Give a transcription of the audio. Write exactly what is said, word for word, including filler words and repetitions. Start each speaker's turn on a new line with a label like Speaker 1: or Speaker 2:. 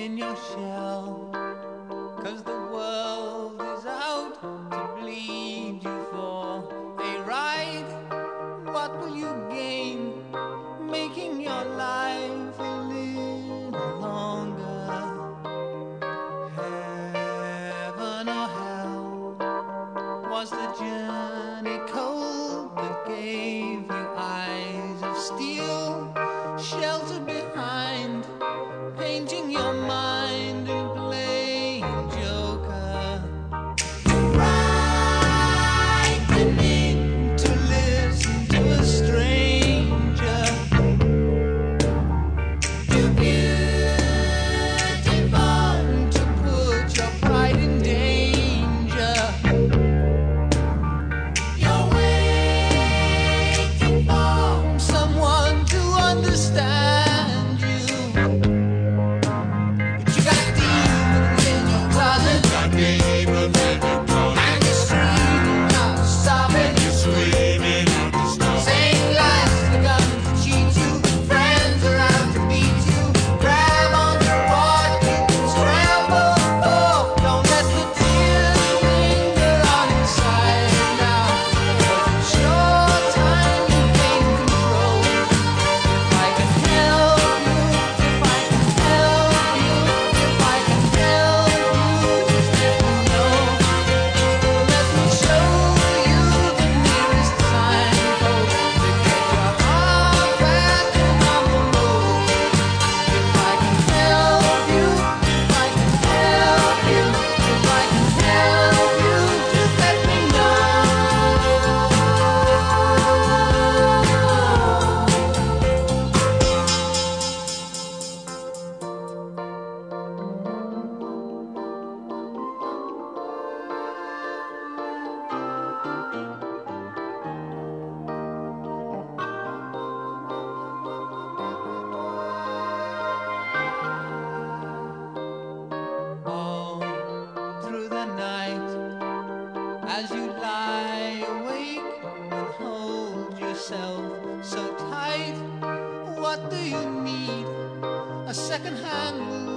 Speaker 1: in your shell, 'cause the world is out to bleed you for a ride. What will you gain making your life a little longer? Heaven or hell? Was the journey cold that gave you eyes of steel, sheltered behind, painting your mind and playing joker? Right beneath to listen to a stranger. Too beautiful to put your pride in danger. You're waiting for someone to understand you. But you got demons in your closet, and you're screaming out to stop it. Saying lies to come to cheat you, friends around to beat you. Grab onto what you can scramble for. Don't let the tears linger on your side now, 'cause it's your time you gain control. If I can help you, if I can help you, if I can help you, just let me know. Let me show you the nearest signpost to get your heart back on the road. If I can help you, if I can help you, if I can help you, just let me know. All through the night, as you lie awake and hold yourself so tight, what do you need? A second-hand move?